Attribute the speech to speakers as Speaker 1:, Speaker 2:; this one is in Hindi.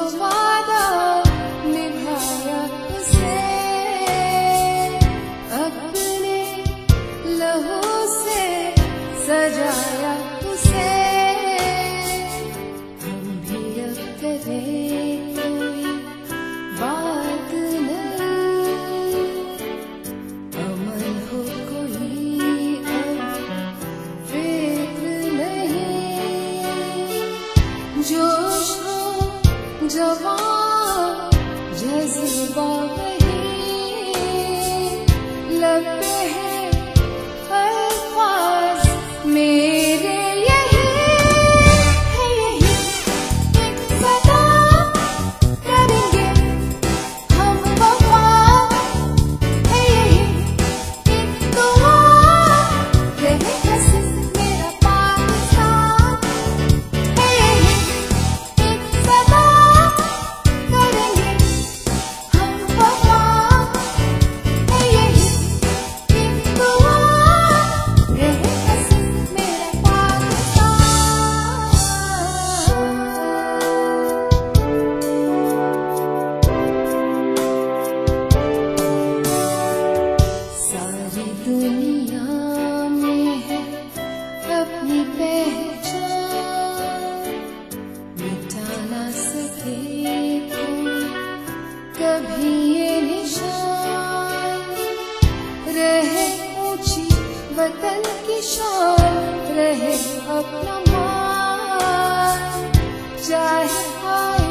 Speaker 1: वादा निभाया उसे, अपने लहू से सजाया उसे। हम भी अब करें कोई बात नहीं, अमल हो कोई अब फिक्र नहीं। जोश हो जवान जज्बा वही, लब पे है अल्फाज मेरे यही है, यही एक सदा करेंगे हम वफा है, यही एक दुआ रहे हसीन मेरा पाकिस्तान है, यही एक सदा करेंगे हम वफा है, यही एक दुआ रहे हसीन मेरा पाकिस्तान। सारी दुनिया में है अपनी पहचान, मिटा ना सके कोई कभी ये निशान। रहे ऊंची वतन की शान, रहे अपना मान, चाहे आए